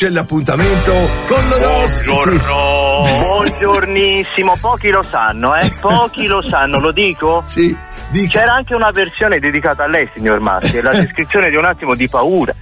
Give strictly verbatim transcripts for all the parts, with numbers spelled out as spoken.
c'è l'appuntamento con l'oroscopo. Buongiorno, sì. Buongiornissimo, pochi lo sanno, eh? Pochi lo sanno, lo dico? Sì. Dica. C'era anche una versione dedicata a lei, signor Massi, la descrizione di un attimo di paura.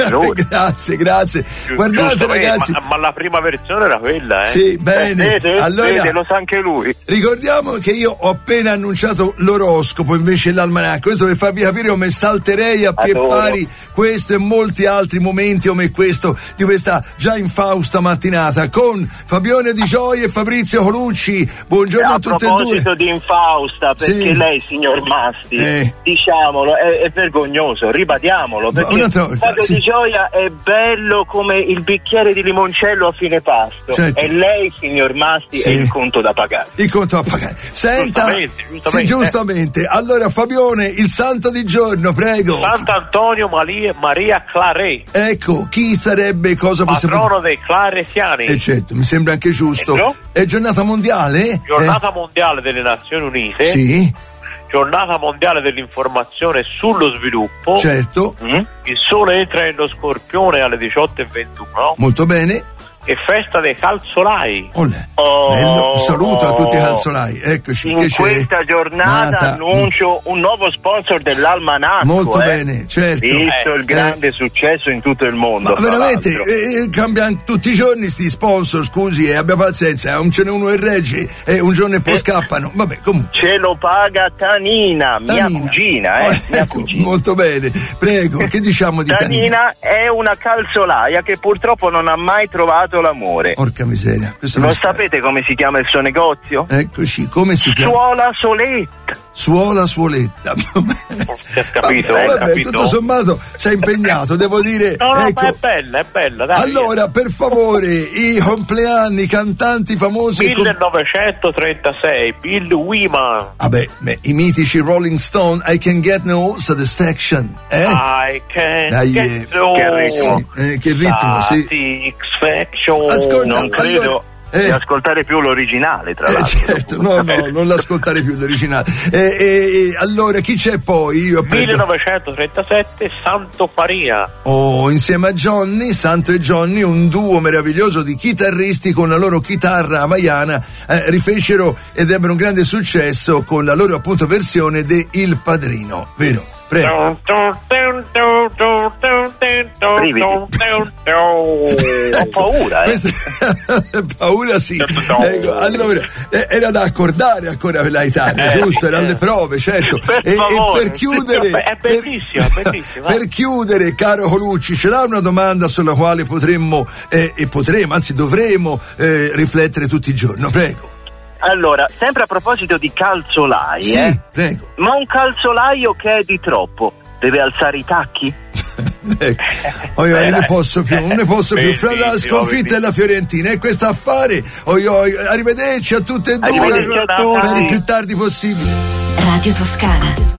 Grazie, grazie. Giusto, Guardate, giusto, ragazzi. Ma, ma la prima versione era quella, eh? Sì, bene. Eh, vede, allora, vede, lo sa anche lui. Ricordiamo che io ho appena annunciato l'oroscopo, invece l'almanacco. Questo per farvi capire come salterei a pie pari questo e molti altri momenti come questo di questa già infausta mattinata con Fabione Di Gioia e Fabrizio Colucci. Buongiorno a, a tutte e due. A proposito di infausta, perché sì. lei, signor Masti, eh. diciamolo, è, è vergognoso, ribadiamolo, perché Fabio sì. Di Gioia è bello come il bicchiere di limoncello a fine pasto, certo. E lei, signor Masti, sì. è il conto da pagare. Il conto da pagare. Senta, giustamente, giustamente. Sì, giustamente. Allora, Fabione, il santo di giorno, prego. Sant'Antonio Maria, Maria Claret. Ecco, chi sarebbe, cosa possiamo... Patrono dei claresiani. Eh certo, mi sembra anche giusto. Ecco. È giornata mondiale? Giornata eh? mondiale delle Nazioni Unite. Sì. Giornata mondiale dell'informazione sullo sviluppo. Certo. Mm? Il sole entra nello Scorpione alle diciotto e ventuno. Molto bene. E festa dei calzolai. Olè. Oh, Bello. Un saluto a tutti i calzolai. Eccoci. In che c'è? questa giornata Nata. annuncio un nuovo sponsor dell'almanacco. Molto eh. bene, certo. Visto eh. il grande eh. successo in tutto il mondo. Ma veramente eh, cambiano tutti i giorni sti sponsor, scusi, e eh, abbia pazienza, un ce n'è uno che regge e un giorno e poi eh. scappano. Vabbè, comunque. Ce lo paga Tanina, Tanina. mia cugina, eh. Oh, mia ecco, cugina. molto bene. Prego, che diciamo di Tanina? Tanina è una calzolaia che purtroppo non ha mai trovato l'amore. Porca miseria. Lo sapete come si chiama il suo negozio? Eccoci, come si chiama? Suola Soletta. Suola Suoletta. Si è capito, vabbè, eh, vabbè, capito? tutto sommato sei impegnato, devo dire. No, no, ecco. ma è bella, è bella. Dai. Allora, per favore, i compleanni, cantanti famosi. millenovecentotrentasei, Bill Wyman. Vabbè, beh, i mitici Rolling Stone, I Can Get No Satisfaction. Eh? I can Dai, get eh, no che ritmo, eh, che ritmo, sì. Satisfaction. Ascolta, non credo. Allora, di eh, ascoltare più l'originale, tra eh, l'altro. certo, no, no, non l'ascoltare più l'originale. Eh, eh, allora, chi c'è poi? Io millenovecentotrentasette, Santo Faria. Oh, insieme a Johnny, Santo e Johnny, un duo meraviglioso di chitarristi con la loro chitarra hawaiana, eh, rifecero ed ebbero un grande successo con la loro appunto versione de Il Padrino, vero? Prego. Ho paura, eh. Questa... paura sì. Ecco, allora, eh, era da accordare ancora per la Italia, eh, giusto? Erano eh. le prove, certo. Per e, e per chiudere, è bellissimo, per, è bellissimo. Per chiudere, caro Colucci, ce l'ha una domanda sulla quale potremmo eh, e potremo, anzi dovremo eh, riflettere tutti i giorni, prego. Allora, sempre a proposito di calzolai, sì, eh? prego. Ma un calzolaio che è di troppo deve alzare i tacchi? Ecco. Oh, io, io ne posso più, non ne posso più. Fra la sconfitta della Fiorentina e questo affare, oh, io, arrivederci a tutte e due, arrivederci a tutti. per il più tardi possibile. Radio Toscana.